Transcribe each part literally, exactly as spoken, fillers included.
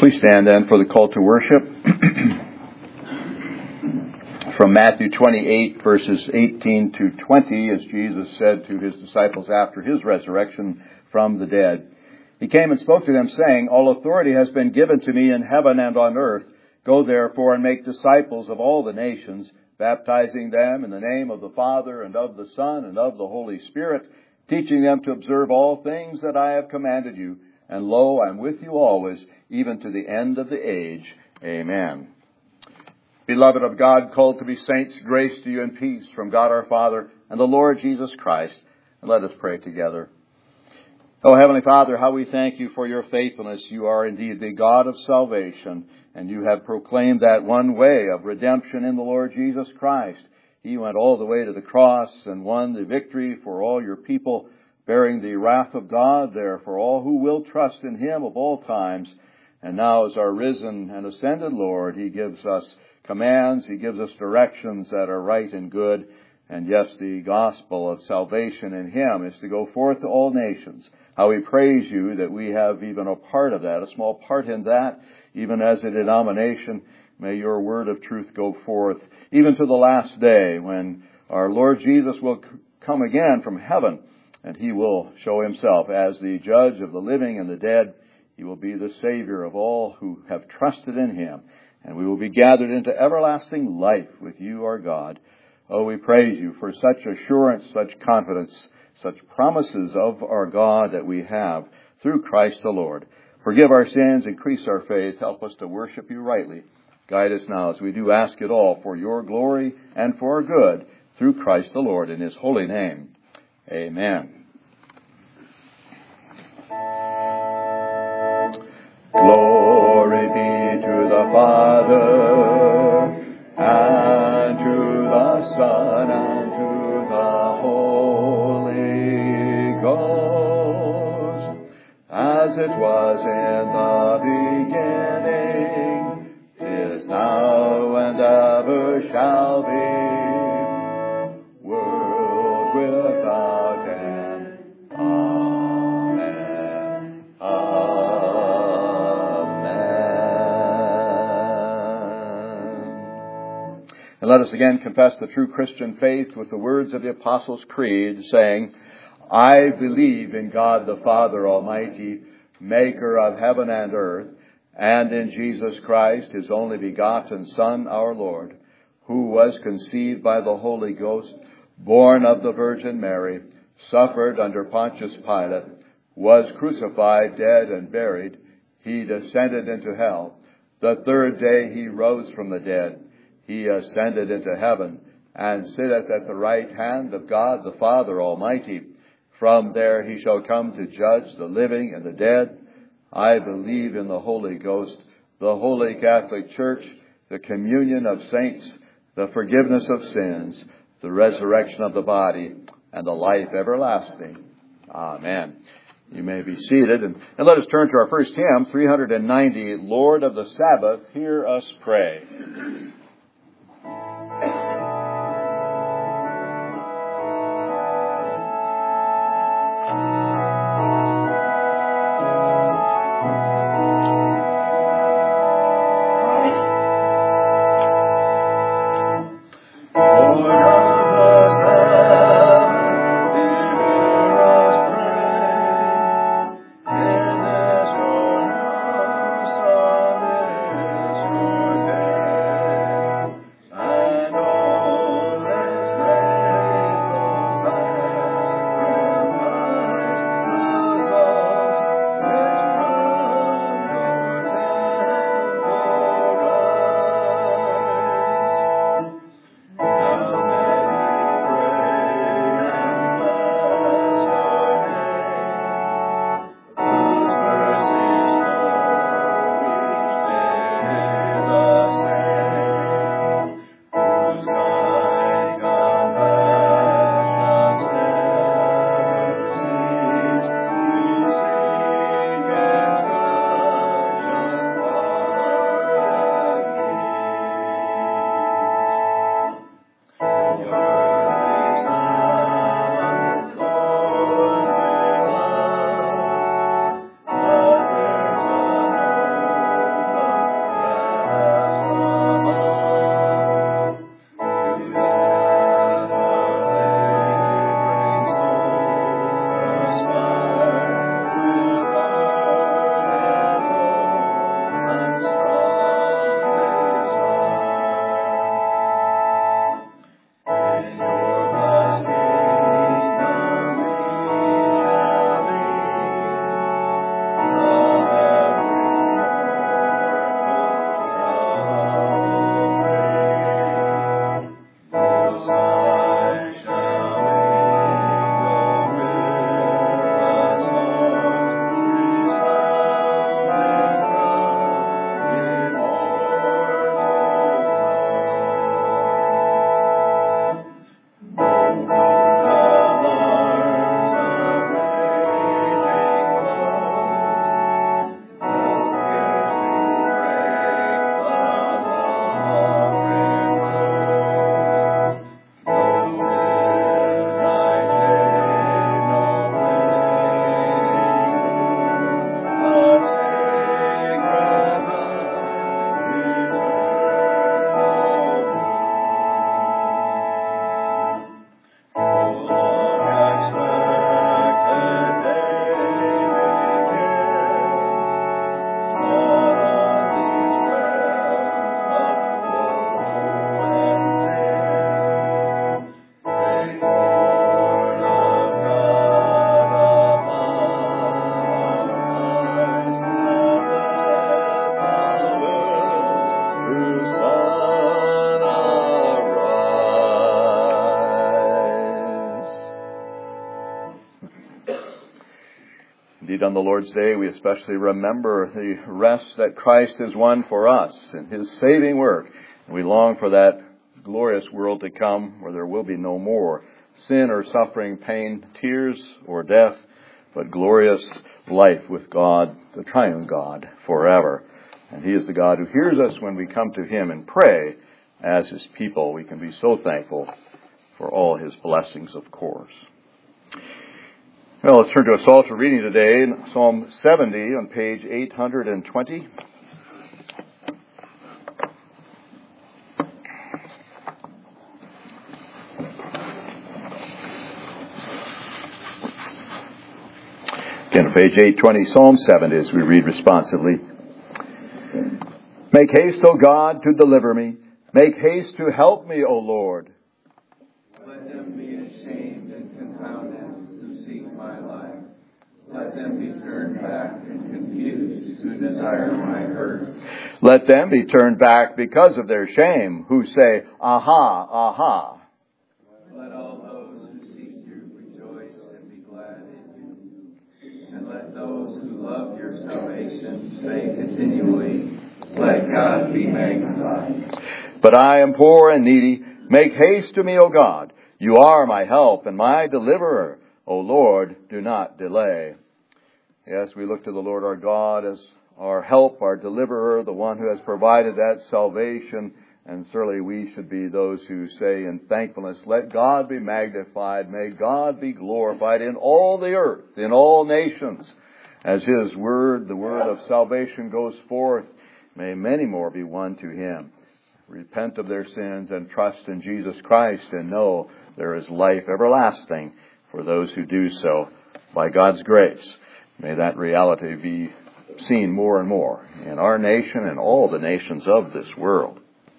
Please stand then for the call to worship. From Matthew twenty-eight, verses eighteen to twenty, as Jesus said to his disciples after his resurrection from the dead. He came and spoke to them, saying, "All authority has been given to me in heaven and on earth. Go therefore and make disciples of all the nations, baptizing them in the name of the Father and of the Son and of the Holy Spirit, teaching them to observe all things that I have commanded you. And lo, I'm with you always, even to the end of the age. Amen." Beloved of God, called to be saints, grace to you and peace from God our Father and the Lord Jesus Christ. And let us pray together. Oh, Heavenly Father, how we thank you for your faithfulness. You are indeed the God of salvation, and you have proclaimed that one way of redemption in the Lord Jesus Christ. He went all the way to the cross and won the victory for all your people, bearing the wrath of God there for all who will trust in him of all times. And now as our risen and ascended Lord, he gives us commands, he gives us directions that are right and good. And yes, the gospel of salvation in him is to go forth to all nations. How we praise you that we have even a part of that, a small part in that, even as a denomination. May your word of truth go forth, even to the last day when our Lord Jesus will come again from heaven, and he will show himself as the judge of the living and the dead. He will be the Savior of all who have trusted in him, and we will be gathered into everlasting life with you, our God. Oh, we praise you for such assurance, such confidence, such promises of our God that we have through Christ the Lord. Forgive our sins, increase our faith, help us to worship you rightly. Guide us now as we do ask it all for your glory and for our good through Christ the Lord in his holy name. Amen. Glory be to the Father, and to the Son, and to the Holy Ghost, as it was in the beginning, is now, and ever shall be, world without end. Amen. Amen. And let us again confess the true Christian faith with the words of the Apostles' Creed, saying, "I believe in God the Father Almighty, maker of heaven and earth, and in Jesus Christ, his only begotten Son, our Lord, who was conceived by the Holy Ghost, born of the Virgin Mary, suffered under Pontius Pilate, was crucified, dead, and buried. He descended into hell. The third day he rose from the dead. He ascended into heaven, and sitteth at the right hand of God the Father Almighty. From there he shall come to judge the living and the dead. I believe in the Holy Ghost, the Holy Catholic Church, the communion of saints, the forgiveness of sins, the resurrection of the body, and the life everlasting." Amen. You may be seated. And, and let us turn to our first hymn, three ninety, "Lord of the Sabbath, Hear Us Pray." Amen. Indeed, on the Lord's Day, we especially remember the rest that Christ has won for us in His saving work. We long for that glorious world to come where there will be no more sin or suffering, pain, tears, or death, but glorious life with God, the triune God, forever. And He is the God who hears us when we come to Him and pray as His people. We can be so thankful for all His blessings, of course. Well, let's turn to a Psalter reading today in Psalm seventy on page eight hundred twenty. Again, page eight twenty, Psalm seventy, as we read responsively. Make haste, O God, to deliver me. Make haste to help me, O Lord. Let them be ashamed and confounded who seek my life. Let them be turned back and confused who desire my hurt. Let them be turned back because of their shame, who say, Aha, aha. Let all those who seek you rejoice and be glad in you. And let those who love your salvation say continually, let God be magnified. But I am poor and needy. Make haste to me, O God. You are my help and my deliverer. O Lord, do not delay. Yes, we look to the Lord our God as our help, our deliverer, the one who has provided that salvation. And certainly we should be those who say in thankfulness, let God be magnified. May God be glorified in all the earth, in all nations. As His word, the word of salvation, goes forth, may many more be won to Him. Repent of their sins and trust in Jesus Christ and know there is life everlasting for those who do so by God's grace. May that reality be seen more and more in our nation and all the nations of this world.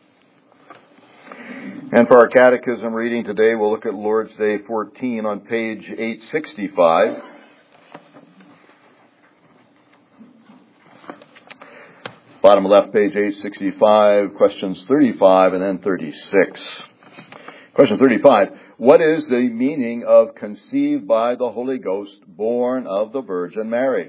And for our catechism reading today, we'll look at Lord's Day fourteen on page eight sixty-five. Bottom left, page eight sixty-five, questions thirty-five and then thirty-six. Question thirty-five. What is the meaning of conceived by the Holy Ghost, born of the Virgin Mary?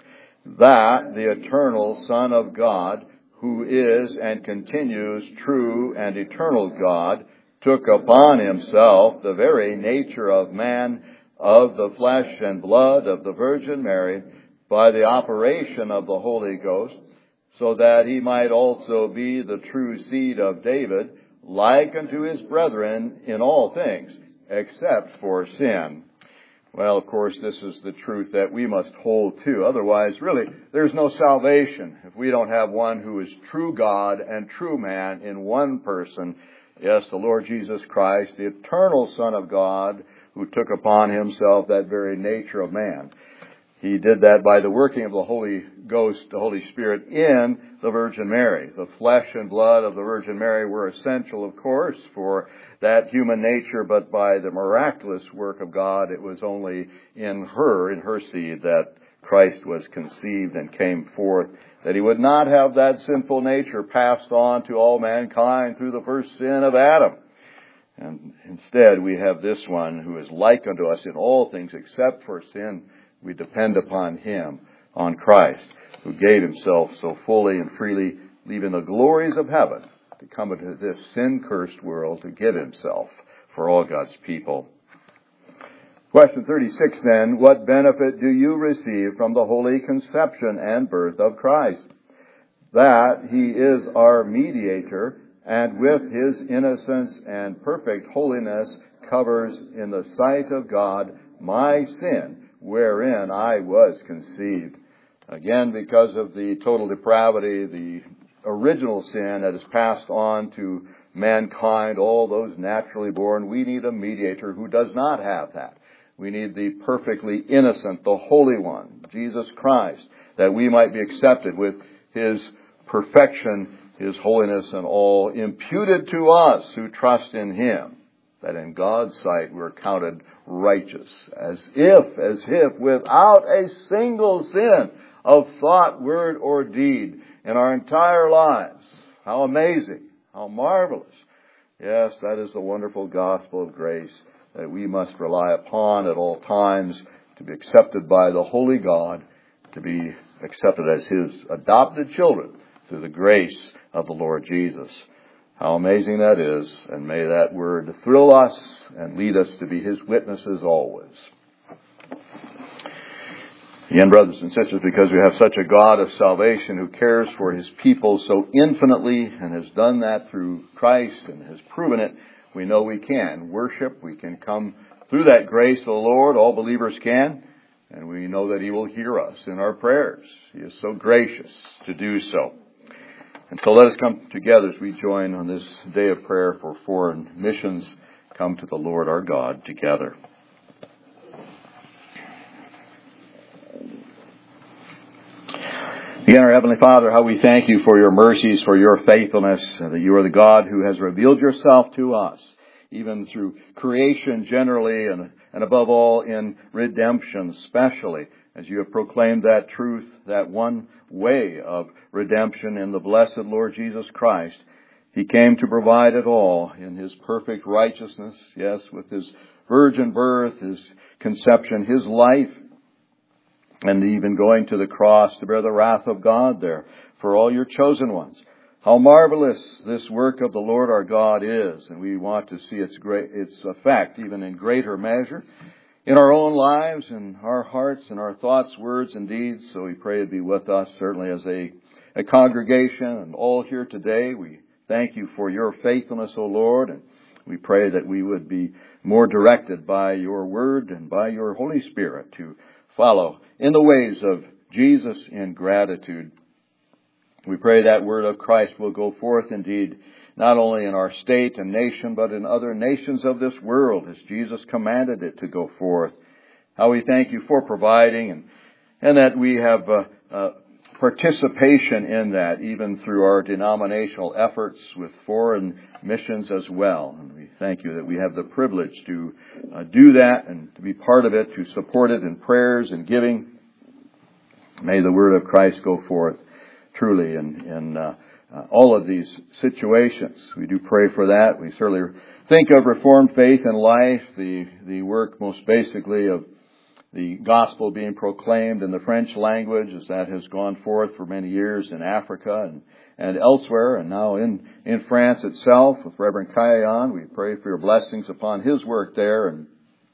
That the eternal Son of God, who is and continues true and eternal God, took upon Himself the very nature of man, of the flesh and blood of the Virgin Mary, by the operation of the Holy Ghost, so that He might also be the true seed of David, like unto His brethren in all things, except for sin. Well, of course, this is the truth that we must hold to. Otherwise, really, there's no salvation if we don't have one who is true God and true man in one person. Yes, the Lord Jesus Christ, the eternal Son of God, who took upon Himself that very nature of man. He did that by the working of the Holy Ghost, the Holy Spirit, in the Virgin Mary. The flesh and blood of the Virgin Mary were essential, of course, for that human nature, but by the miraculous work of God, it was only in her, in her seed, that Christ was conceived and came forth, that He would not have that sinful nature passed on to all mankind through the first sin of Adam. And instead, we have this one who is like unto us in all things except for sin. We depend upon Him, on Christ, who gave Himself so fully and freely, leaving the glories of heaven to come into this sin-cursed world to give Himself for all God's people. Question thirty-six then, what benefit do you receive from the holy conception and birth of Christ? That He is our mediator, and with His innocence and perfect holiness covers in the sight of God my sin, wherein I was conceived. Again, because of the total depravity, the original sin that is passed on to mankind, all those naturally born, we need a mediator who does not have that. We need the perfectly innocent, the Holy One, Jesus Christ, that we might be accepted with His perfection, His holiness, and all imputed to us who trust in Him, that in God's sight we're counted righteous, as if, as if, without a single sin of thought, word, or deed in our entire lives. How amazing, how marvelous. Yes, that is the wonderful gospel of grace that we must rely upon at all times to be accepted by the Holy God, to be accepted as His adopted children through the grace of the Lord Jesus. How amazing that is, and may that word thrill us and lead us to be His witnesses always. Again, brothers and sisters, because we have such a God of salvation who cares for His people so infinitely and has done that through Christ and has proven it, we know we can worship, we can come through that grace of the Lord, all believers can, and we know that He will hear us in our prayers. He is so gracious to do so. And so let us come together as we join on this day of prayer for foreign missions. Come to the Lord our God together. Again, our Heavenly Father, how we thank You for Your mercies, for Your faithfulness, and that You are the God who has revealed Yourself to us, even through creation generally, and, and above all in redemption especially, as You have proclaimed that truth, that one way of redemption in the blessed Lord Jesus Christ. He came to provide it all in His perfect righteousness, yes, with His virgin birth, His conception, His life, and even going to the cross to bear the wrath of God there for all Your chosen ones. How marvelous this work of the Lord our God is, and we want to see its great, its effect even in greater measure in our own lives, in our hearts, in our thoughts, words, and deeds. So we pray it be with us, certainly as a, a congregation and all here today. We thank You for Your faithfulness, O Lord, and we pray that we would be more directed by Your word and by Your Holy Spirit to follow in the ways of Jesus in gratitude. We pray that word of Christ will go forth indeed, not only in our state and nation, but in other nations of this world, as Jesus commanded it to go forth. How we thank You for providing, and, and that we have uh, uh, participation in that, even through our denominational efforts with foreign missions as well. And we thank You that we have the privilege to uh, do that and to be part of it, to support it in prayers and giving. May the word of Christ go forth truly in, in uh, uh, all of these situations. We do pray for that. We certainly think of Reformed faith and life, the, the work most basically of the gospel being proclaimed in the French language, as that has gone forth for many years in Africa and, and elsewhere, and now in, in France itself with Reverend Kayan. We pray for Your blessings upon his work there, and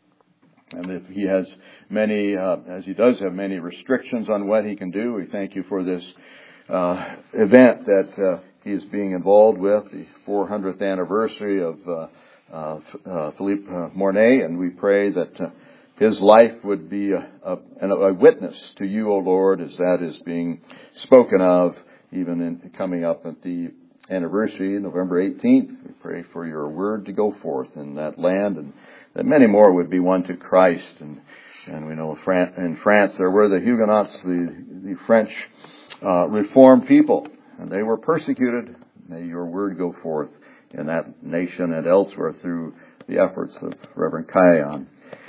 and if he has many, uh, as he does have many restrictions on what he can do, we thank You for this uh, event that uh, he is being involved with, the four hundredth anniversary of uh, uh, uh, Philippe uh, Mornay, and we pray that uh, his life would be a, a, a witness to You, O Lord, as that is being spoken of, even in coming up at the anniversary, November eighteenth. We pray for Your word to go forth in that land, and that many more would be won to Christ. And, and we know in France there were the Huguenots, the, the French uh, Reformed people, and they were persecuted. May Your word go forth in that nation and elsewhere through the efforts of Reverend Kayan.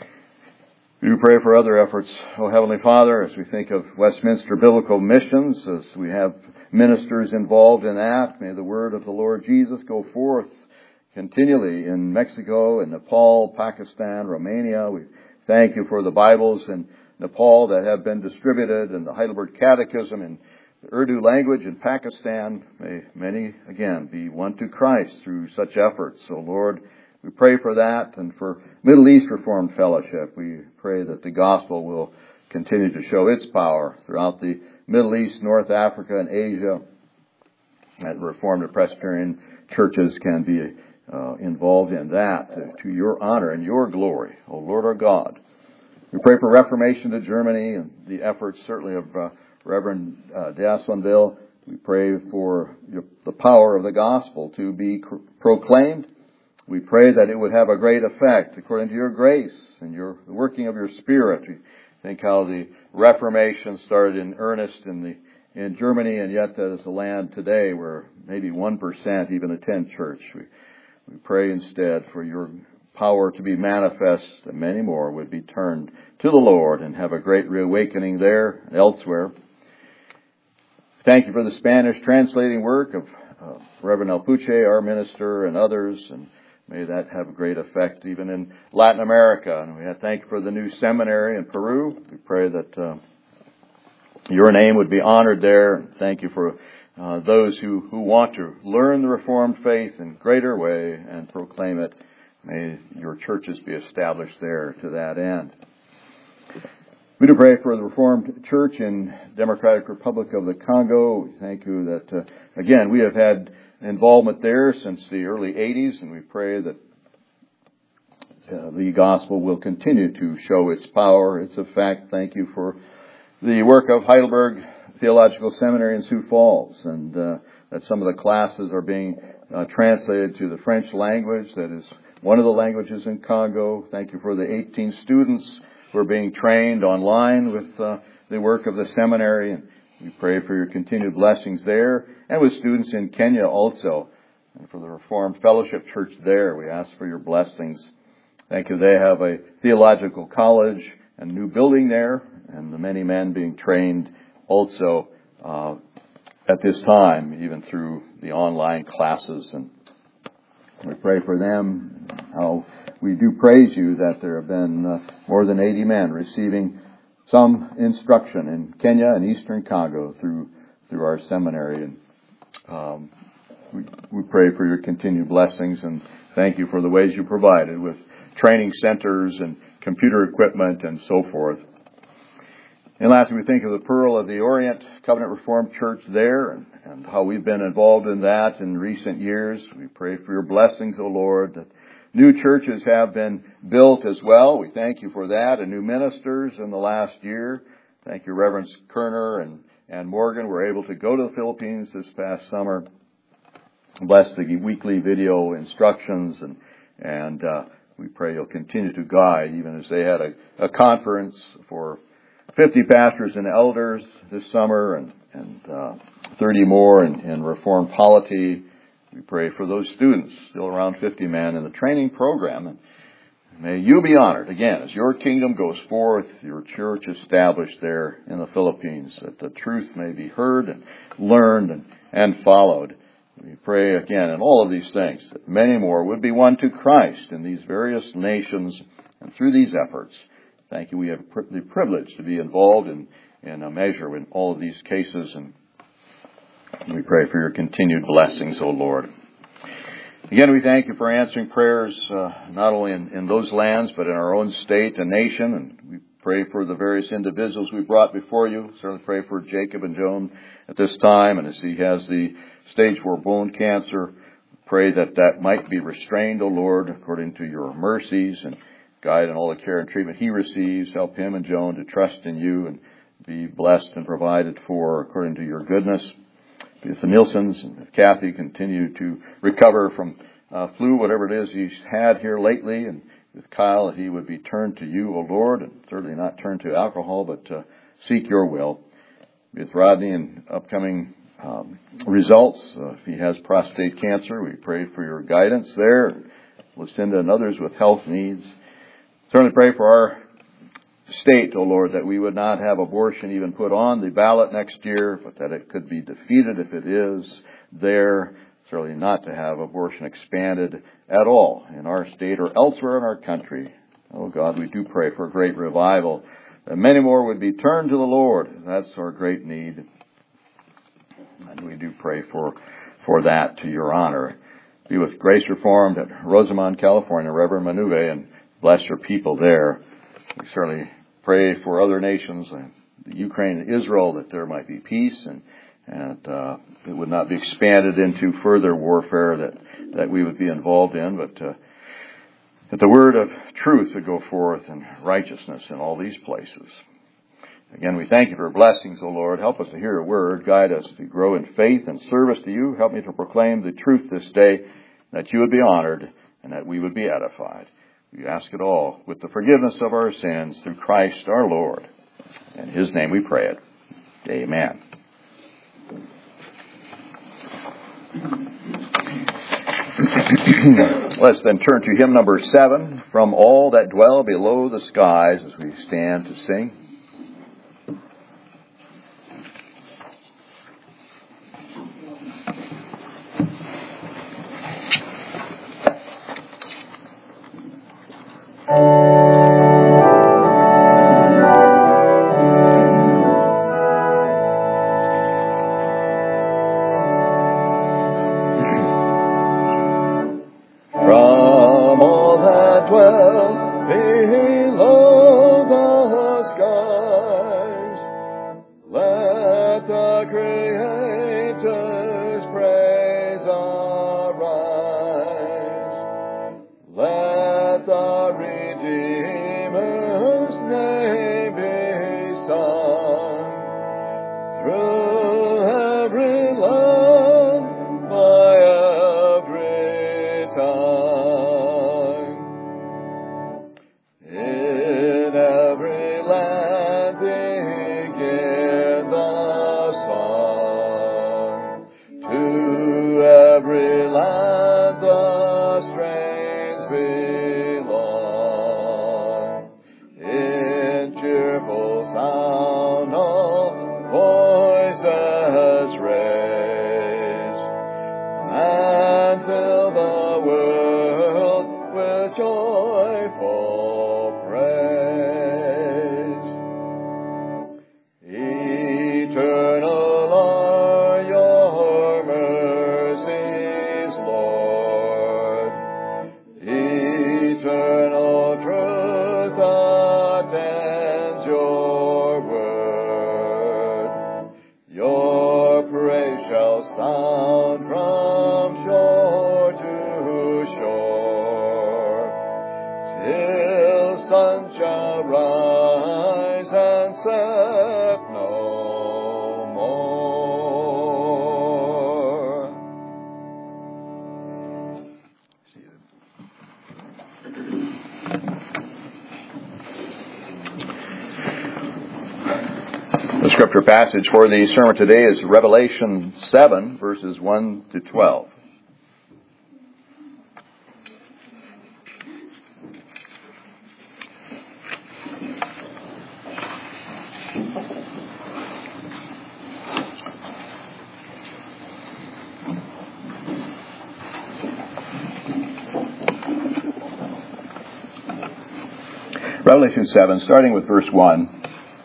We do pray for other efforts, O Heavenly Father, as we think of Westminster Biblical Missions, as we have ministers involved in that. May the word of the Lord Jesus go forth continually in Mexico, in Nepal, Pakistan, Romania. We thank You for the Bibles in Nepal that have been distributed, and the Heidelberg Catechism in the Urdu language in Pakistan. May many, again, be won to Christ through such efforts. So, Lord, we pray for that, and for Middle East Reformed Fellowship. We pray that the gospel will continue to show its power throughout the Middle East, North Africa, and Asia. That Reformed and Presbyterian churches can be uh, involved in that to, to Your honor and Your glory, O Lord our God. We pray for Reformation to Germany and the efforts certainly of uh, Reverend uh, d'Assonville. We pray for your, the power of the gospel to be cr- proclaimed. We pray that it would have a great effect according to Your grace and your the working of Your Spirit. We think how the Reformation started in earnest in the in Germany, and yet that is a land today where maybe one percent even attend church. We, we pray instead for Your power to be manifest, and many more would be turned to the Lord and have a great reawakening there and elsewhere. Thank You for the Spanish translating work of uh, Reverend Alpuche, our minister, and others, and may that have a great effect even in Latin America. And we thank you for the new seminary in Peru. We pray that uh, your name would be honored there. Thank you for uh, those who, who want to learn the Reformed faith in greater way and proclaim it. May your churches be established there to that end. We do pray for the Reformed Church in Democratic Republic of the Congo. We thank you that, uh, again, we have had involvement there since the early eighties, and we pray that uh, the gospel will continue to show its power, its effect. Thank you for the work of Heidelberg Theological Seminary in Sioux Falls, and uh, that some of the classes are being uh, translated to the French language. That is one of the languages in Congo. Thank you for the eighteen students who are being trained online with uh, the work of the seminary, and we pray for your continued blessings there, and with students in Kenya also, and for the Reformed Fellowship Church there. We ask for your blessings. Thank you. They have a theological college and new building there, and the many men being trained also uh, at this time, even through the online classes. And we pray for them. How we do praise you that there have been uh, more than eighty men receiving some instruction in Kenya and Eastern Congo through through our seminary. And um, we, we pray for your continued blessings, and thank you for the ways you provided with training centers and computer equipment and so forth. And lastly, we think of the Pearl of the Orient Covenant Reformed Church there, and, and how we've been involved in that in recent years. We pray for your blessings, O Lord, that new churches have been built as well. We thank you for that, and new ministers in the last year. Thank you, Reverends Kerner and, and Morgan were able to go to the Philippines this past summer. Bless the weekly video instructions, and, and uh, we pray you'll continue to guide, even as they had a, a conference for fifty pastors and elders this summer, and, and uh, thirty more in, in Reformed polity. We pray for those students, still around fifty men in the training program. And may you be honored, again, as your kingdom goes forth, your church established there in the Philippines, that the truth may be heard and learned and, and followed. We pray again in all of these things that many more would be won to Christ in these various nations and through these efforts. Thank you. We have the privilege to be involved in, in a measure in all of these cases, and we pray for your continued blessings, O Lord. Again, we thank you for answering prayers uh, not only in, in those lands, but in our own state and nation. And we pray for the various individuals we brought before you. Certainly pray for Jacob and Joan at this time, and as he has the stage four bone cancer, pray that that might be restrained, O Lord, according to your mercies, and guide in all the care and treatment he receives. Help him and Joan to trust in you and be blessed and provided for according to your goodness. If the Nielsen's and if Kathy continue to recover from uh, flu, whatever it is he's had here lately, and with Kyle, that he would be turned to you, O Lord, and certainly not turned to alcohol, but uh, seek your will. With Rodney and upcoming um, results, uh, if he has prostate cancer, we pray for your guidance there. Lucinda and others with health needs. Certainly pray for our state, O Lord, that we would not have abortion even put on the ballot next year, but that it could be defeated if it is there. Certainly not to have abortion expanded at all in our state or elsewhere in our country. Oh God, we do pray for a great revival, that many more would be turned to the Lord. That's our great need. And we do pray for, for that to your honor. Be with Grace Reformed at Rosamond, California, Reverend Manuve, and bless your people there. We certainly pray for other nations, uh, Ukraine and Israel, that there might be peace, and, and uh, it would not be expanded into further warfare that, that we would be involved in, but uh, that the word of truth would go forth and righteousness in all these places. Again, we thank you for blessings, O Lord. Help us to hear a word. Guide us to grow in faith and service to you. Help me to proclaim the truth this day, that you would be honored and that we would be edified. We ask it all with the forgiveness of our sins through Christ our Lord. In his name we pray it. Amen. Let's then turn to hymn number seven, From All That Dwell Below the Skies, as we stand to sing. Creator's praise arise. Let the Redeemer's name be sung through every land, by every tongue. In every land begin the song. To every land the strains belong. In cheerful sound all voices raise, and fill the world with joyful praise. Eternal are your mercies, Lord. Eternal truth attends your word. Your praise shall sound from shore to shore, till sun shall rise and set no more. The scripture passage for the sermon today is Revelation seven, verses one to twelve. Revelation seven, starting with verse one.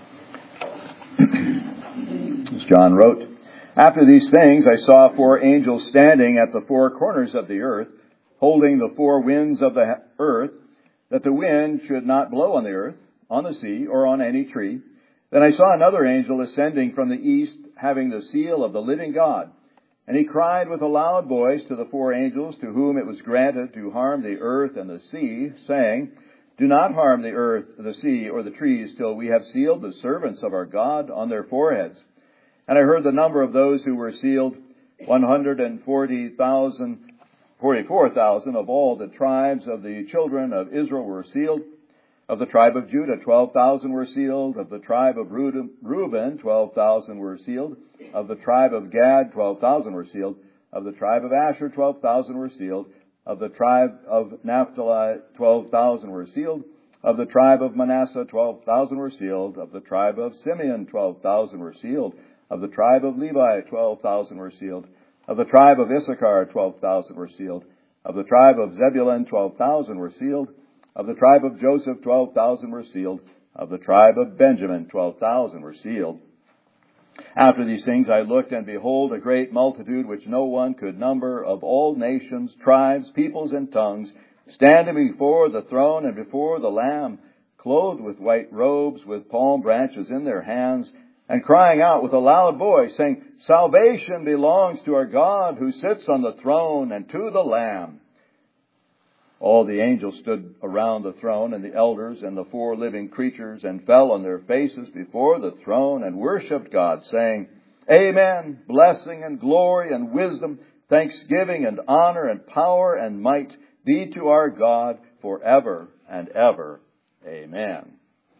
As John wrote, "After these things I saw four angels standing at the four corners of the earth, holding the four winds of the earth, that the wind should not blow on the earth, on the sea, or on any tree. Then I saw another angel ascending from the east, having the seal of the living God. And he cried with a loud voice to the four angels to whom it was granted to harm the earth and the sea, saying, 'Do not harm the earth, the sea, or the trees, till we have sealed the servants of our God on their foreheads.' And I heard the number of those who were sealed, one hundred forty thousand, forty-four thousand of all the tribes of the children of Israel were sealed. Of the tribe of Judah, twelve thousand were sealed. Of the tribe of Reuben, twelve thousand were sealed. Of the tribe of Gad, twelve thousand were sealed. Of the tribe of Asher, twelve thousand were sealed. Of the tribe of Naphtali, twelve thousand were sealed. Of the tribe of Manasseh, twelve thousand were sealed. Of the tribe of Simeon, twelve thousand were sealed. Of the tribe of Levi, twelve thousand were sealed. Of the tribe of Issachar, twelve thousand were sealed. Of the tribe of Zebulun, twelve thousand were sealed. Of the tribe of Joseph, twelve thousand were sealed. Of the tribe of Benjamin, twelve thousand were sealed. After these things I looked, and behold, a great multitude which no one could number, of all nations, tribes, peoples, and tongues, standing before the throne and before the Lamb, clothed with white robes, with palm branches in their hands, and crying out with a loud voice, saying, 'Salvation belongs to our God who sits on the throne and to the Lamb.' All the angels stood around the throne, and the elders and the four living creatures, and fell on their faces before the throne and worshipped God, saying, 'Amen, blessing and glory and wisdom, thanksgiving and honor and power and might be to our God forever and ever. Amen.'"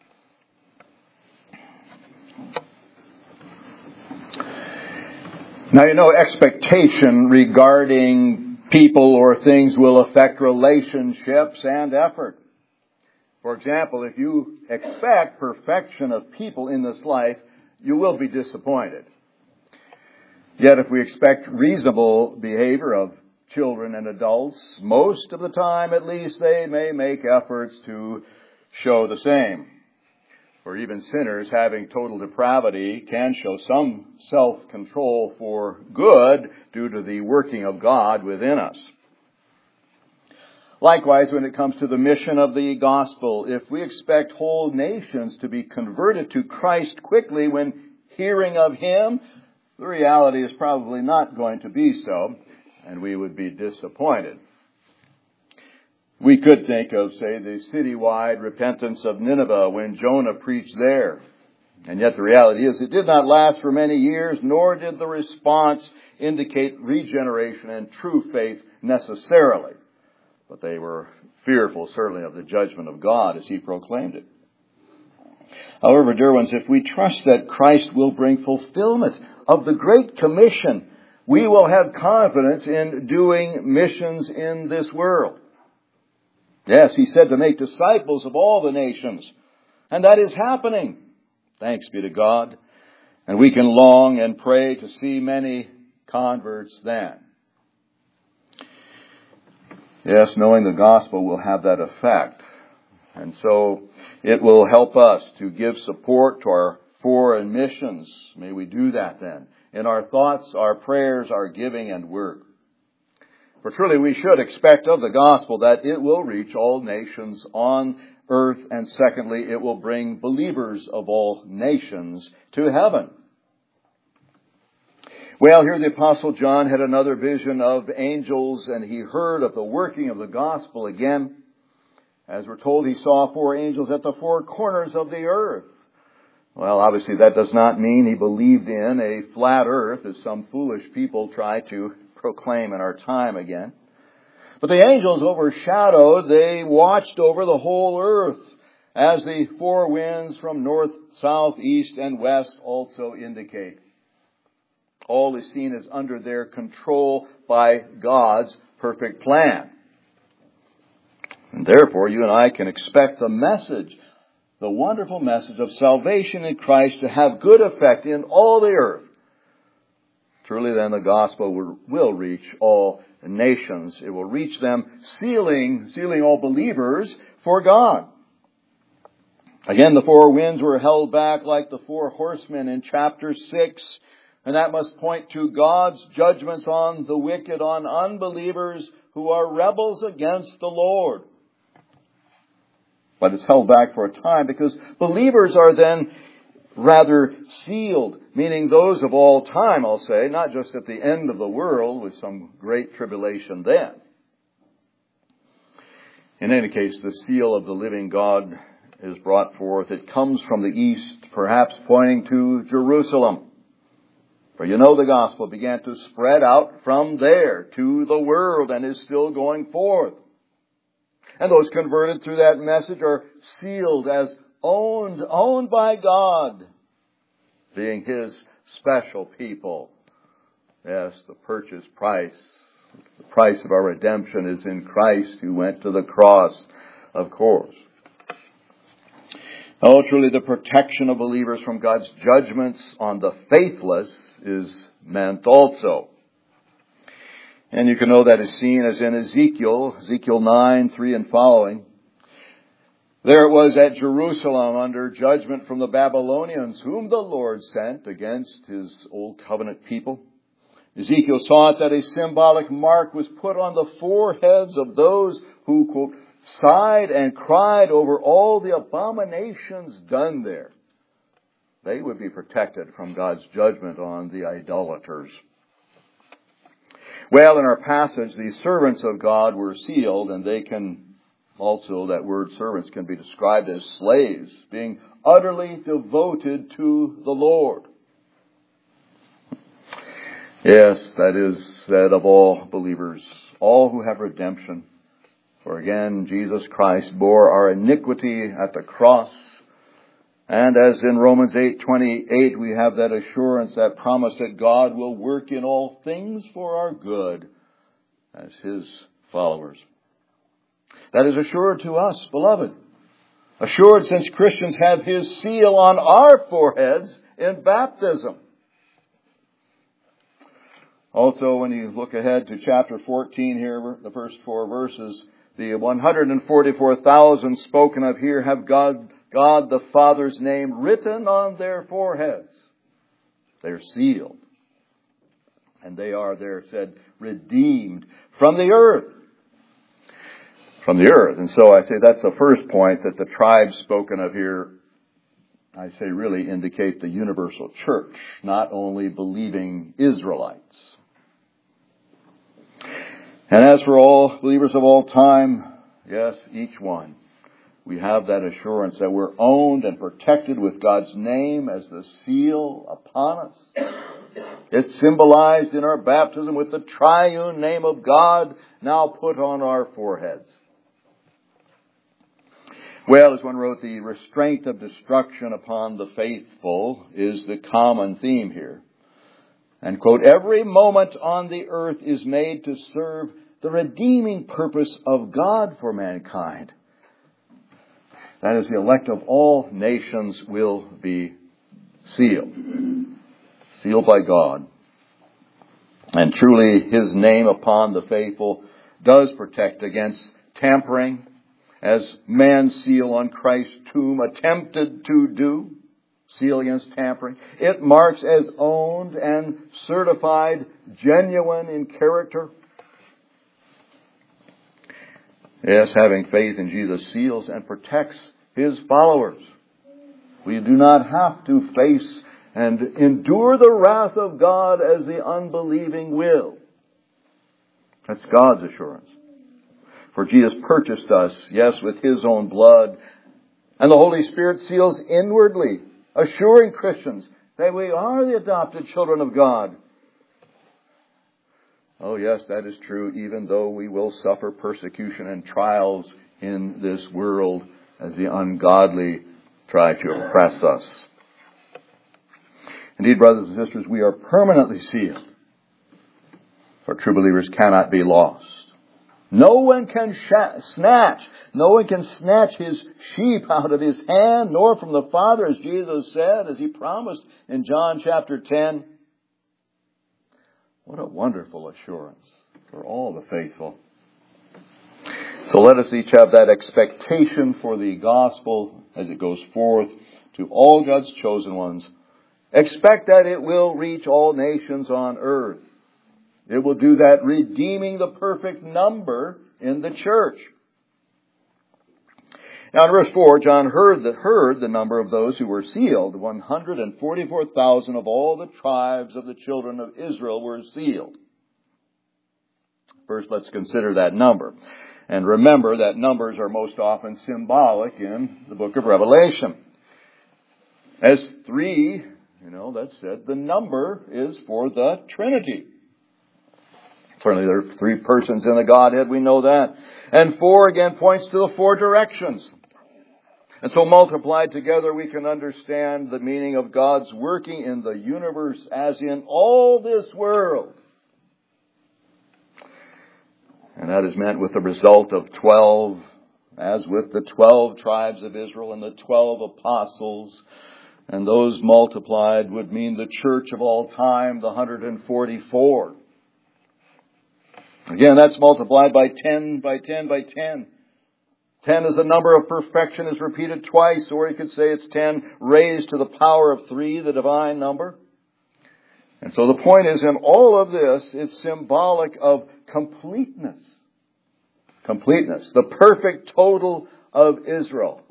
Now, you know, expectation regarding people or things will affect relationships and effort. For example, if you expect perfection of people in this life, you will be disappointed. Yet if we expect reasonable behavior of children and adults, most of the time at least they may make efforts to show the same. For even sinners having total depravity can show some self-control for good due to the working of God within us. Likewise, when it comes to the mission of the gospel, if we expect whole nations to be converted to Christ quickly when hearing of Him, The reality is probably not going to be so, and we would be disappointed. We could think of, say, the citywide repentance of Nineveh when Jonah preached there. And yet the reality is it did not last for many years, nor did the response indicate regeneration and true faith necessarily. But they were fearful, certainly, of the judgment of God as he proclaimed it. However, dear ones, if we trust that Christ will bring fulfillment of the Great Commission, we will have confidence in doing missions in this world. Yes, he said to make disciples of all the nations, and that is happening. Thanks be to God. And we can long and pray to see many converts then. Yes, knowing the gospel will have that effect. And so it will help us to give support to our foreign missions. May we do that then. In our thoughts, our prayers, our giving and work. For truly we should expect of the gospel that it will reach all nations on earth, and secondly, it will bring believers of all nations to heaven. Well, here the Apostle John had another vision of angels, and he heard of the working of the gospel again. As we're told, he saw four angels at the four corners of the earth. Well, obviously that does not mean he believed in a flat earth, as some foolish people try to proclaim in our time again. But the angels overshadowed, they watched over the whole earth, as the four winds from north, south, east, and west also indicate. All is seen as under their control by God's perfect plan. And therefore, you and I can expect the message, the wonderful message of salvation in Christ to have good effect in all the earth. Truly then the gospel will, will reach all nations. It will reach them, sealing, sealing all believers for God. Again, the four winds were held back like the four horsemen in chapter six. And that must point to God's judgments on the wicked, on unbelievers who are rebels against the Lord. But it's held back for a time because believers are then rather sealed, meaning those of all time, I'll say, not just at the end of the world with some great tribulation then. In any case, the seal of the living God is brought forth. It comes from the east, perhaps pointing to Jerusalem. For you know the gospel began to spread out from there to the world and is still going forth. And those converted through that message are sealed as owned, owned by God, being His special people. Yes, the purchase price, the price of our redemption is in Christ who went to the cross, of course. Oh, truly the protection of believers from God's judgments on the faithless is meant also. And you can know that is seen as in Ezekiel, Ezekiel nine, three and following. There it was at Jerusalem under judgment from the Babylonians, whom the Lord sent against His old covenant people. Ezekiel saw it that a symbolic mark was put on the foreheads of those who, quote, sighed and cried over all the abominations done there. They would be protected from God's judgment on the idolaters. Well, in our passage, the servants of God were sealed, and they can also, that word servants can be described as slaves, being utterly devoted to the Lord. Yes, that is said of all believers, all who have redemption. For again, Jesus Christ bore our iniquity at the cross. And as in Romans eight twenty-eight, we have that assurance, that promise that God will work in all things for our good as His followers. That is assured to us, beloved. Assured since Christians have His seal on our foreheads in baptism. Also, when you look ahead to chapter fourteen here, the first four verses, the one hundred forty-four thousand spoken of here have God God the Father's name written on their foreheads. They're sealed. And they are, there said, redeemed from the earth. From the earth. And so I say that's the first point, that the tribes spoken of here I say really indicate the universal church, not only believing Israelites. And as for all believers of all time, yes, each one, we have that assurance that we're owned and protected with God's name as the seal upon us. It's symbolized in our baptism with the triune name of God now put on our foreheads. Well, as one wrote, the restraint of destruction upon the faithful is the common theme here. And, quote, every moment on the earth is made to serve the redeeming purpose of God for mankind. That is, the elect of all nations will be sealed. Sealed by God. And truly, His name upon the faithful does protect against tampering, as man's seal on Christ's tomb attempted to do. Seal against tampering. It marks as owned and certified genuine in character. Yes, having faith in Jesus seals and protects His followers. We do not have to face and endure the wrath of God as the unbelieving will. That's God's assurance. For Jesus purchased us, yes, with His own blood. And the Holy Spirit seals inwardly, assuring Christians that we are the adopted children of God. Oh yes, that is true, even though we will suffer persecution and trials in this world as the ungodly try to oppress us. Indeed, brothers and sisters, we are permanently sealed. For true believers cannot be lost. No one can sh- snatch, no one can snatch his sheep out of his hand, nor from the Father, as Jesus said, as He promised in John chapter ten. What a wonderful assurance for all the faithful. So let us each have that expectation for the gospel as it goes forth to all God's chosen ones. Expect that it will reach all nations on earth. It will do that, redeeming the perfect number in the church. Now in verse four, John heard the, heard the number of those who were sealed. one hundred forty-four thousand of all the tribes of the children of Israel were sealed. First, let's consider that number. And remember that numbers are most often symbolic in the book of Revelation. As three, you know, that said, the number is for the Trinity. Certainly there are three persons in the Godhead, we know that. And four again points to the four directions. And so multiplied together we can understand the meaning of God's working in the universe as in all this world. And that is meant with the result of twelve, as with the twelve tribes of Israel and the twelve apostles. And those multiplied would mean the church of all time, the one hundred forty-four. Again, that's multiplied by ten, by ten, by ten. Ten is a number of perfection, is repeated twice, or you could say it's ten raised to the power of three, the divine number. And so the point is, in all of this, it's symbolic of completeness. Completeness. The perfect total of Israel.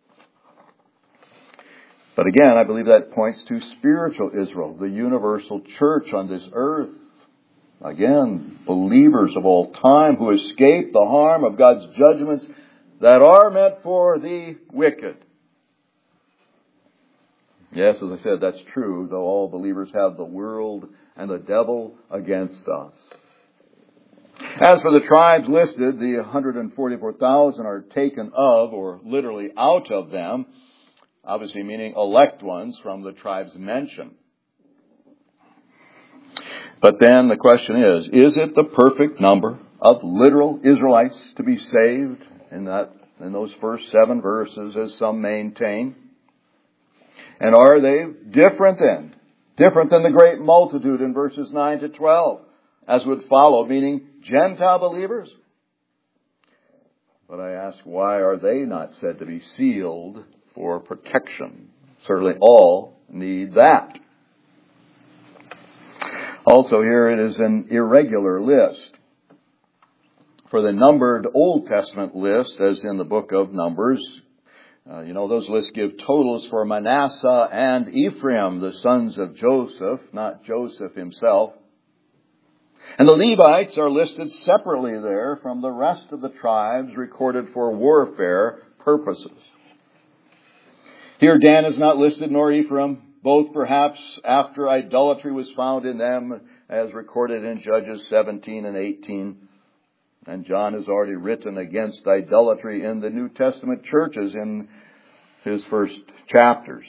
But again, I believe that points to spiritual Israel, the universal church on this earth. Again, believers of all time who escape the harm of God's judgments that are meant for the wicked. Yes, as I said, that's true, though all believers have the world and the devil against us. As for the tribes listed, the one hundred forty-four thousand are taken of, or literally out of them, obviously meaning elect ones from the tribes mentioned. But then the question is, is it the perfect number of literal Israelites to be saved in that, in those first seven verses, as some maintain? And are they different then? Different than the great multitude in verses nine to twelve, as would follow, meaning Gentile believers? But I ask, why are they not said to be sealed for protection? Certainly all need that. Also here it is an irregular list. For the numbered Old Testament list, as in the book of Numbers, Uh, you know, those lists give totals for Manasseh and Ephraim, the sons of Joseph, not Joseph himself. And the Levites are listed separately there from the rest of the tribes recorded for warfare purposes. Here Dan is not listed, nor Ephraim, both perhaps after idolatry was found in them, as recorded in Judges seventeen and eighteen. And John has already written against idolatry in the New Testament churches in his first chapters.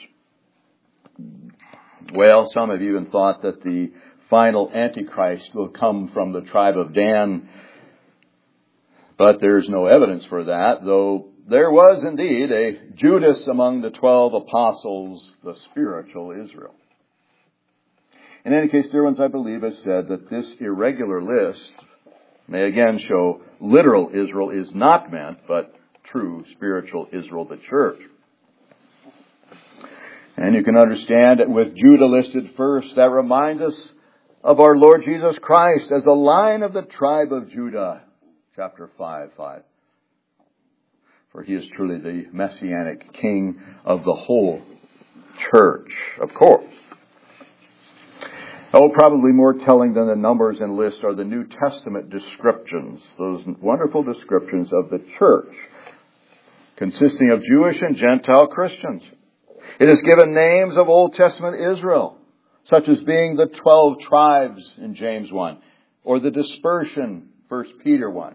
Well, some have even thought that the final Antichrist will come from the tribe of Dan, but there's no evidence for that, though there was indeed a Judas among the twelve apostles, the spiritual Israel. In any case, dear ones, I believe has said that this irregular list may again show literal Israel is not meant, but true spiritual Israel, the church. And you can understand that with Judah listed first, that reminds us of our Lord Jesus Christ as a line of the tribe of Judah. Chapter five, five. For he is truly the messianic king of the whole church, of course. Oh, probably more telling than the numbers and lists are the New Testament descriptions, those wonderful descriptions of the church, consisting of Jewish and Gentile Christians. It is given names of Old Testament Israel, such as being the twelve tribes in James one, or the dispersion, First Peter one.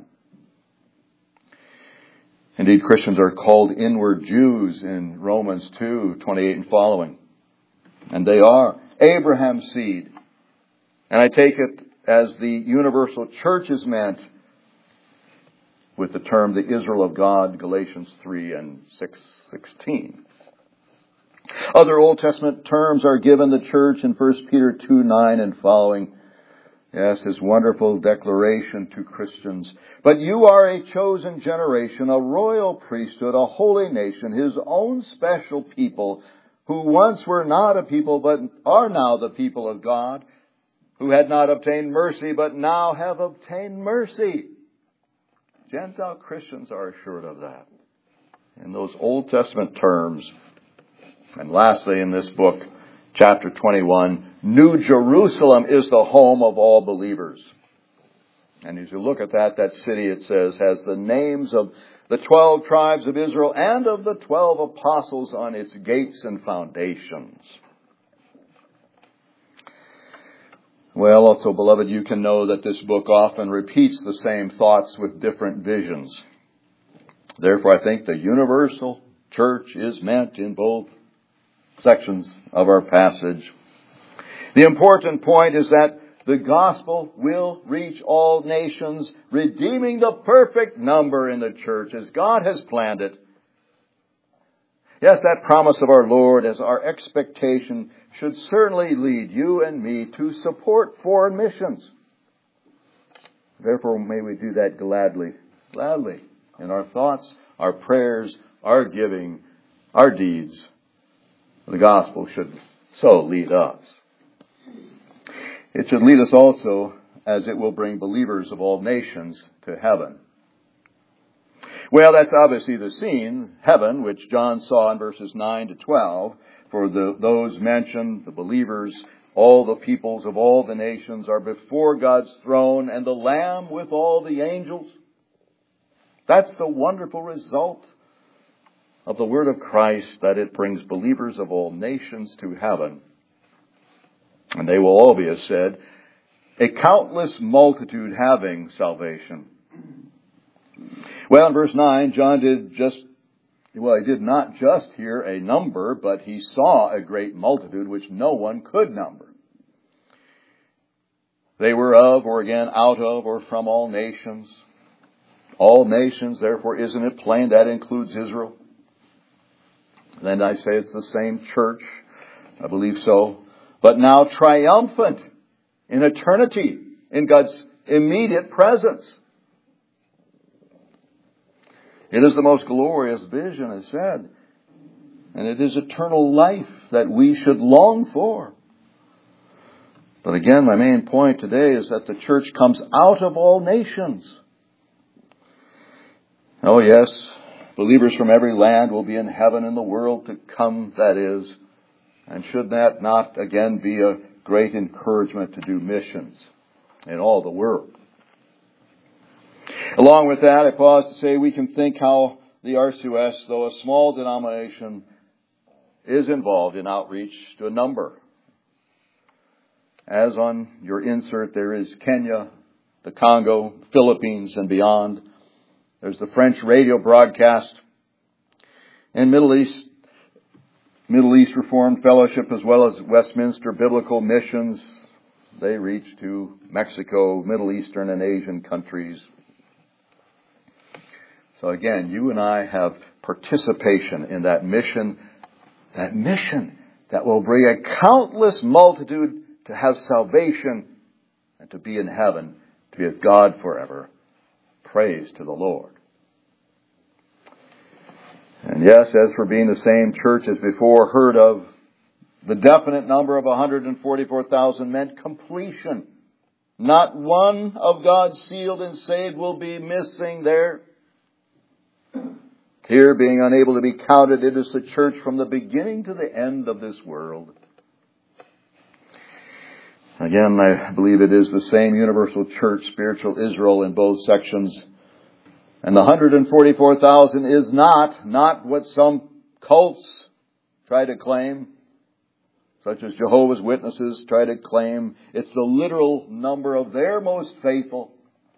Indeed, Christians are called inward Jews in Romans two, twenty-eight and following. And they are Abraham's seed. And I take it as the universal church is meant with the term the Israel of God, Galatians three and six sixteen. Other Old Testament terms are given the church in First Peter two, nine and following. Yes, his wonderful declaration to Christians. But you are a chosen generation, a royal priesthood, a holy nation, his own special people, who once were not a people, but are now the people of God, who had not obtained mercy, but now have obtained mercy. Gentile Christians are assured of that in those Old Testament terms. And lastly, in this book, chapter twenty-one, New Jerusalem is the home of all believers. And as you look at that, that city, it says, has the names of the twelve tribes of Israel and of the twelve apostles on its gates and foundations. Well, also, beloved, you can know that this book often repeats the same thoughts with different visions. Therefore, I think the universal church is meant in both sections of our passage. The important point is that the gospel will reach all nations, redeeming the perfect number in the church as God has planned it. Yes, that promise of our Lord as our expectation should certainly lead you and me to support foreign missions. Therefore, may we do that gladly, gladly in our thoughts, our prayers, our giving, our deeds. The gospel should so lead us. It should lead us also as it will bring believers of all nations to heaven. Well, that's obviously the scene, heaven, which John saw in verses nine to twelve. For the, those mentioned, the believers, all the peoples of all the nations are before God's throne and the Lamb with all the angels. That's the wonderful result of the word of Christ, that it brings believers of all nations to heaven. And they will all be, as said, a countless multitude having salvation. Well, in verse nine, John did just, well, he did not just hear a number, but he saw a great multitude which no one could number. They were of, or again, out of, or from all nations. All nations, therefore, isn't it plain that includes Israel? Then I say it's the same church. I believe so. But now triumphant in eternity, in God's immediate presence. It is the most glorious vision, as said. And it is eternal life that we should long for. But again, my main point today is that the church comes out of all nations. Oh yes, Believers from every land will be in heaven in the world to come, that is. And should that not again be a great encouragement to do missions in all the world? Along with that, I pause to say we can think how the R C U S, though a small denomination, is involved in outreach to a number. As on your insert, there is Kenya, the Congo, Philippines, and beyond. There's the French radio broadcast. And Middle East, Middle East Reformed Fellowship, as well as Westminster Biblical Missions. They reach to Mexico, Middle Eastern and Asian countries. So again, you and I have participation in that mission, that mission that will bring a countless multitude to have salvation and to be in heaven, to be with God forever. Praise to the Lord. And yes, as for being the same church as before heard of, the definite number of one hundred forty-four thousand meant completion. Not one of God's sealed and saved will be missing there. Here, being unable to be counted, it is the church from the beginning to the end of this world. Again, I believe it is the same universal church, spiritual Israel in both sections. And the one hundred forty-four thousand is not, not what some cults try to claim, such as Jehovah's Witnesses try to claim. It's the literal number of their most faithful.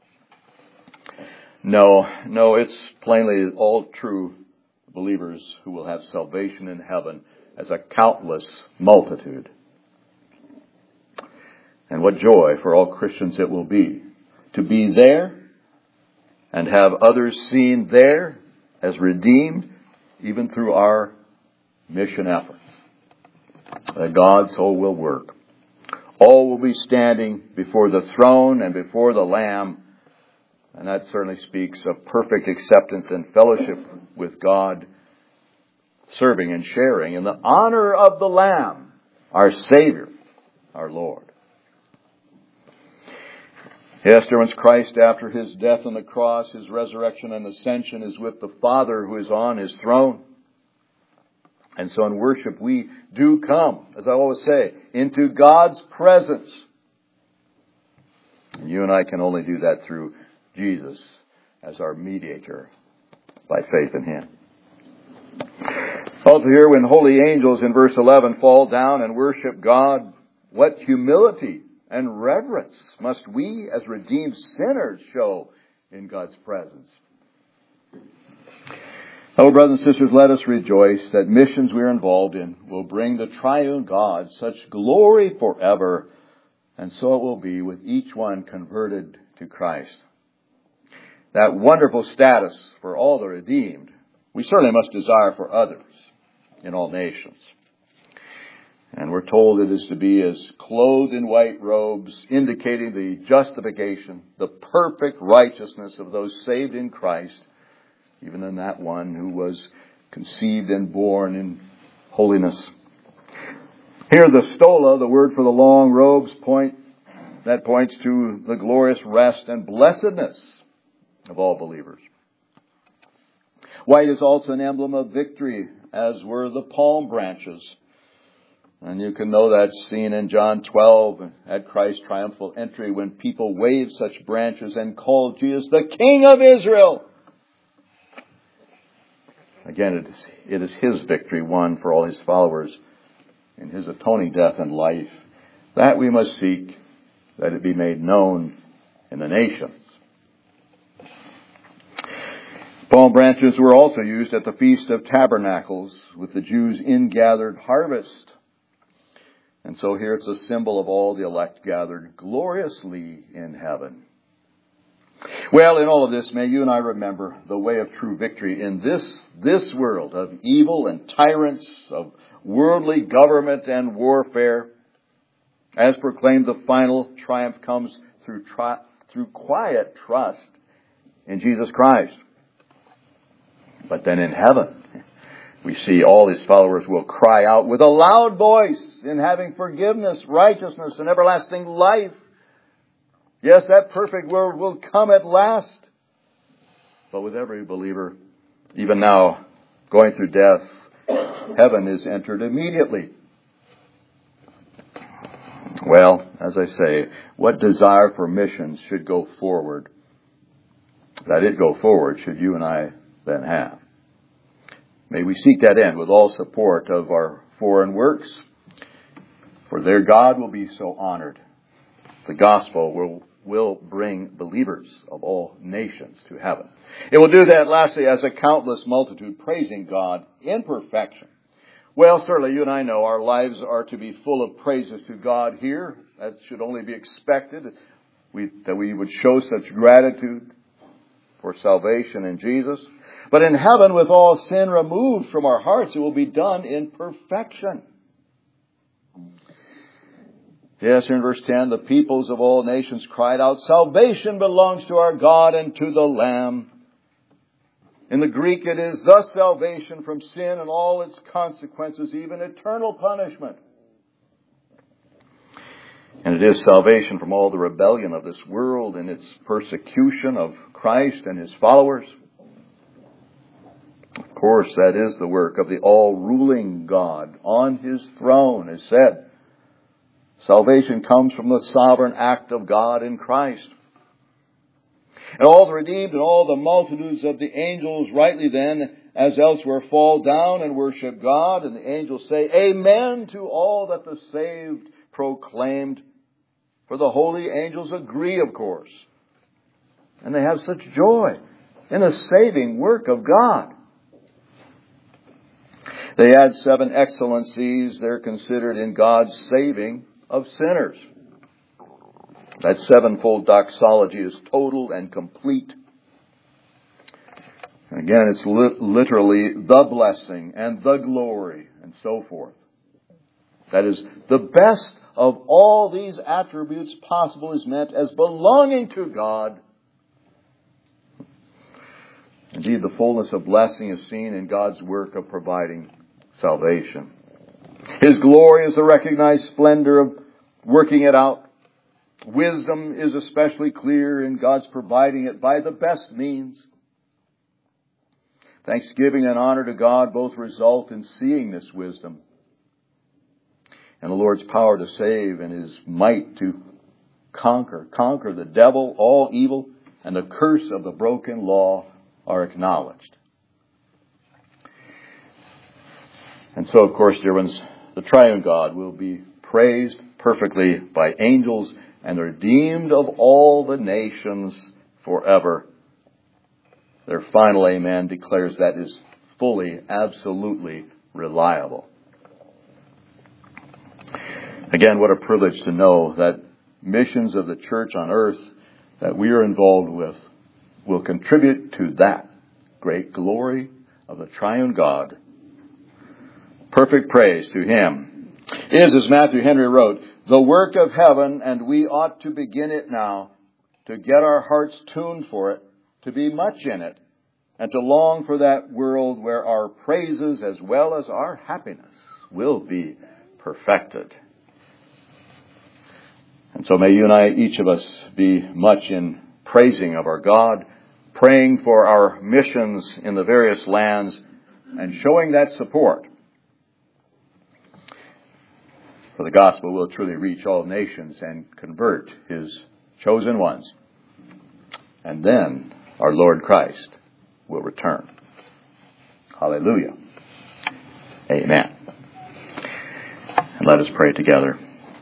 No, no, it's plainly all true believers who will have salvation in heaven as a countless multitude. And what joy for all Christians it will be to be there and have others seen there as redeemed, even through our mission efforts. That God so will work. All will be standing before the throne and before the Lamb. And that certainly speaks of perfect acceptance and fellowship with God, serving and sharing in the honor of the Lamb, our Savior, our Lord. Yes, dear ones, Christ, after His death on the cross, His resurrection and ascension, is with the Father who is on His throne. And so in worship we do come, as I always say, into God's presence. And you and I can only do that through Jesus as our mediator by faith in Him. Also here, when holy angels in verse eleven fall down and worship God, what humility and reverence must we as redeemed sinners show in God's presence. Oh, brothers and sisters, let us rejoice that missions we are involved in will bring the triune God such glory forever, and so it will be with each one converted to Christ. That wonderful status for all the redeemed, we certainly must desire for others in all nations. And we're told it is to be as clothed in white robes, indicating the justification, the perfect righteousness of those saved in Christ, even in that one who was conceived and born in holiness. Here the stola, the word for the long robes, point that points to the glorious rest and blessedness of all believers. White is also an emblem of victory, as were the palm branches. And you can know that scene in John twelve at Christ's triumphal entry when people waved such branches and called Jesus the King of Israel. Again, it is, it is His victory won for all His followers in His atoning death and life. That we must seek, that it be made known in the nations. Palm branches were also used at the Feast of Tabernacles with the Jews' ingathered harvest. And so here it's a symbol of all the elect gathered gloriously in heaven. Well, in all of this, may you and I remember the way of true victory in this, this world of evil and tyrants, of worldly government and warfare. As proclaimed, the final triumph comes through, tri- through quiet trust in Jesus Christ. But then in heaven, we see all His followers will cry out with a loud voice in having forgiveness, righteousness, and everlasting life. Yes, that perfect world will come at last. But with every believer, even now, going through death, heaven is entered immediately. Well, as I say, what desire for missions should go forward, that it go forward, should you and I then have. May we seek that end with all support of our foreign works, for their God will be so honored. The gospel will, will bring believers of all nations to heaven. It will do that, lastly, as a countless multitude praising God in perfection. Well, certainly you and I know our lives are to be full of praises to God here. That should only be expected, we, that we would show such gratitude for salvation in Jesus. But in heaven, with all sin removed from our hearts, it will be done in perfection. Yes, in verse ten, the peoples of all nations cried out, "Salvation belongs to our God and to the Lamb." In the Greek, it is thus salvation from sin and all its consequences, even eternal punishment. And it is salvation from all the rebellion of this world and its persecution of Christ and His followers. Of course, that is the work of the all-ruling God on His throne, as said. Salvation comes from the sovereign act of God in Christ. And all the redeemed and all the multitudes of the angels rightly then, as elsewhere, fall down and worship God. And the angels say, "Amen" to all that the saved proclaimed. For the holy angels agree, of course. And they have such joy in the saving work of God. They add seven excellencies they're considered in God's saving of sinners. That sevenfold doxology is total and complete. And again, it's li- literally the blessing and the glory and so forth. That is, the best of all these attributes possible is meant as belonging to God. Indeed, the fullness of blessing is seen in God's work of providing salvation. His glory is the recognized splendor of working it out. Wisdom is especially clear in God's providing it by the best means. Thanksgiving and honor to God both result in seeing this wisdom. And the Lord's power to save and His might to conquer, conquer the devil, all evil, and the curse of the broken law are acknowledged. And so, of course, dear ones, the triune God will be praised perfectly by angels and the redeemed of all the nations forever. Their final amen declares that is fully, absolutely reliable. Again, what a privilege to know that missions of the church on earth that we are involved with will contribute to that great glory of the triune God. Perfect praise to Him is, as Matthew Henry wrote, the work of heaven, and we ought to begin it now, to get our hearts tuned for it, to be much in it, and to long for that world where our praises as well as our happiness will be perfected. And so may you and I, each of us, be much in praising of our God, praying for our missions in the various lands, and showing that support. For the gospel will truly reach all nations and convert His chosen ones. And then our Lord Christ will return. Hallelujah. Amen. And let us pray together.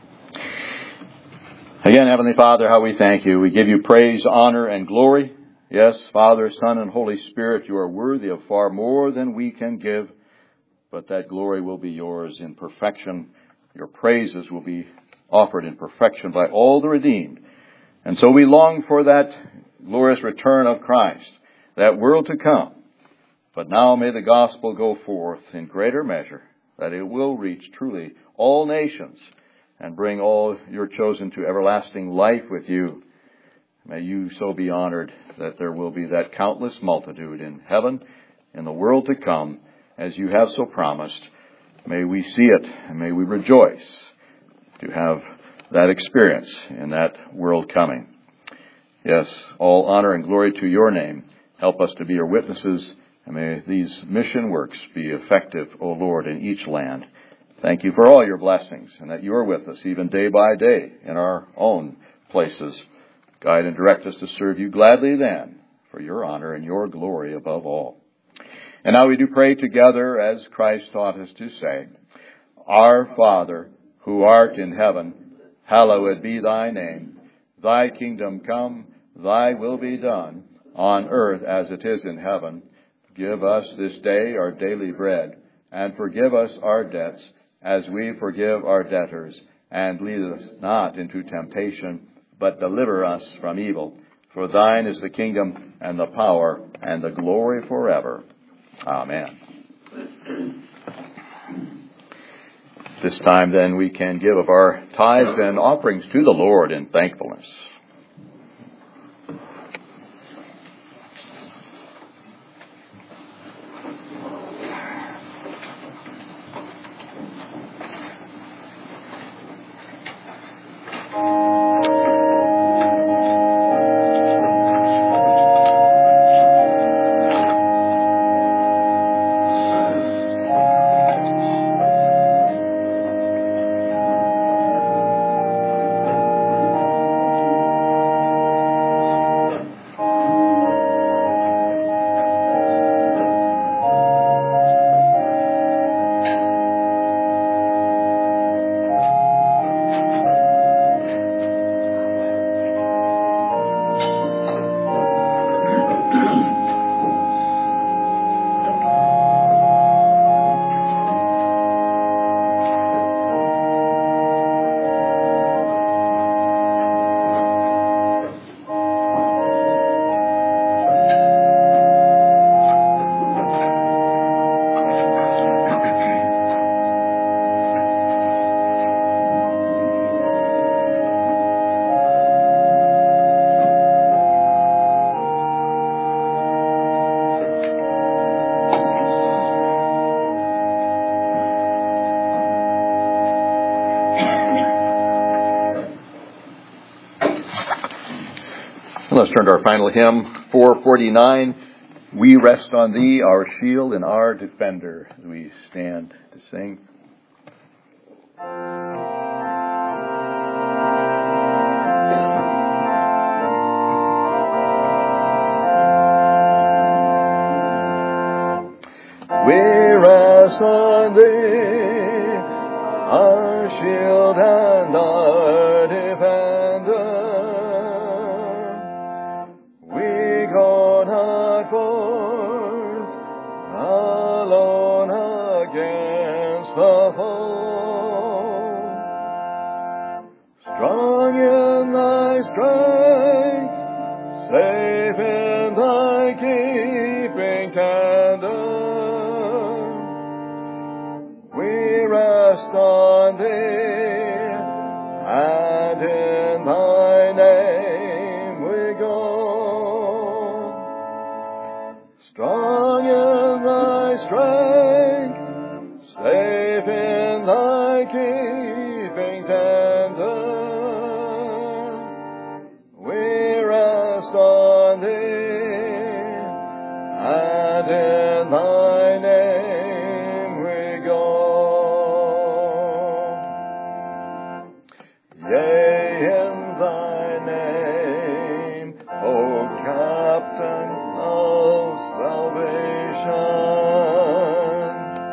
Again, Heavenly Father, how we thank You. We give You praise, honor, and glory. Yes, Father, Son, and Holy Spirit, You are worthy of far more than we can give. But that glory will be Yours in perfection. Your praises will be offered in perfection by all the redeemed. And so we long for that glorious return of Christ, that world to come. But now may the gospel go forth in greater measure, that it will reach truly all nations and bring all Your chosen to everlasting life with You. May You so be honored that there will be that countless multitude in heaven, in the world to come, as You have so promised. May we see it, and may we rejoice to have that experience in that world coming. Yes, all honor and glory to Your name. Help us to be Your witnesses And may these mission works be effective, O Lord, in each land. Thank you for all your blessings, and that you are with us even day by day in our own places. Guide and direct us to serve you gladly then, for your honor and your glory above all. And now we do pray together as Christ taught us to say, Our Father, who art in heaven, hallowed be thy name. Thy kingdom come, thy will be done, on earth as it is in heaven. Give us this day our daily bread, and forgive us our debts, as we forgive our debtors. And lead us not into temptation, but deliver us from evil. For thine is the kingdom, and the power, and the glory forever. Amen. This time then we can give of our tithes and offerings to the Lord in thankfulness. Let's turn to our final hymn, four forty-nine. We rest on thee, our shield and our defender, as we stand to sing. We rest on thee, our shield and our defender. We go not forth alone against the foe. Strong in thy strength, safe in thy keeping candor. We rest on thee, and in thy name we go. Strong in thy strength, safe in thy keeping tender. We rest on thee, and in thy name we go. Yea, in thy name, O Captain of salvation,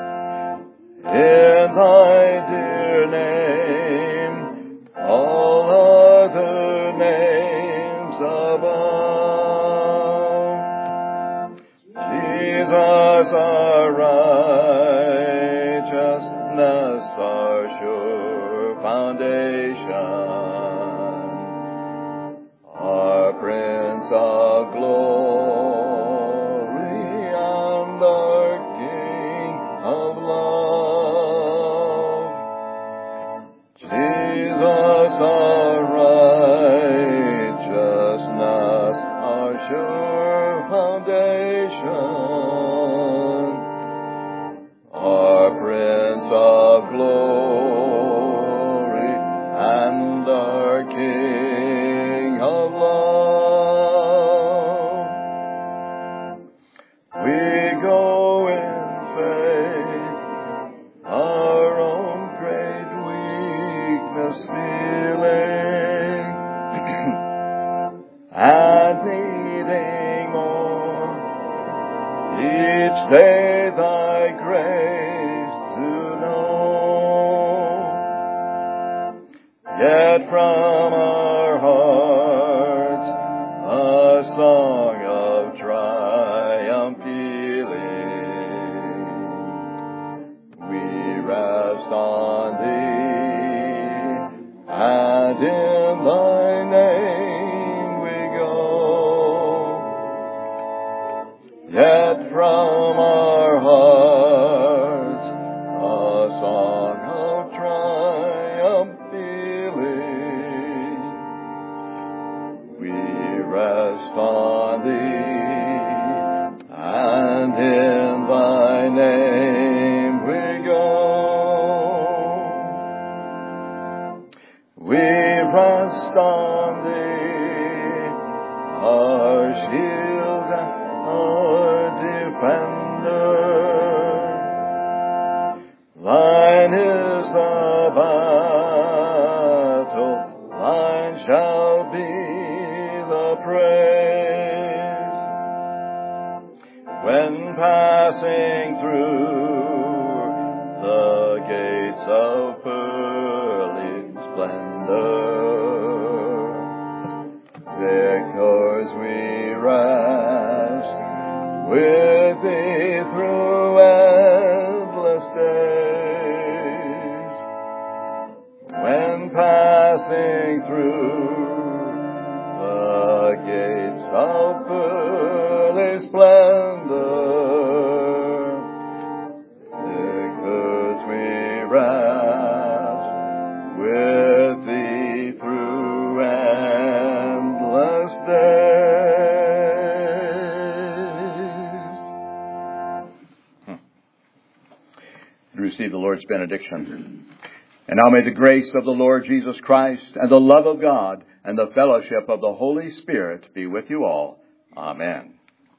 in thy dear name, all other names above. Jesus, our righteousness, our sure foundation, our Prince of glory and our King of love. Jesus, our righteousness, our sure foundation, our Prince of glory and our this feeling and needing more. Each day thy grace to know. Yet from our hearts a song of triumph pealing. We rest on thee, and in thy name we go. Yet from our hearts a song of triumph pealing. We rest on thee, and in thy name we go. We rest on thee, our shield, our defender. Thine is the battle, thine shall be the praise. When passing through the gates of pearly splendor, victors we rest with thee through endless days. When passing through the gates of pearly splendor, victors we rest with thee through endless days. Hmm. Receive the Lord's benediction. And now may the grace of the Lord Jesus Christ and the love of God and the fellowship of the Holy Spirit be with you all. Amen.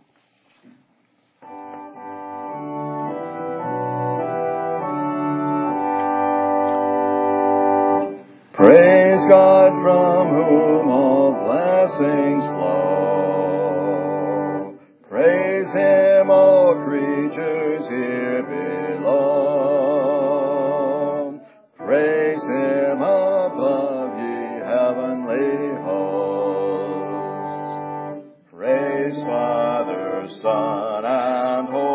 Praise God from whom all blessings flow. Praise Him, all creatures here below. Praise Him above, ye heavenly hosts. Praise Father, Son, and Holy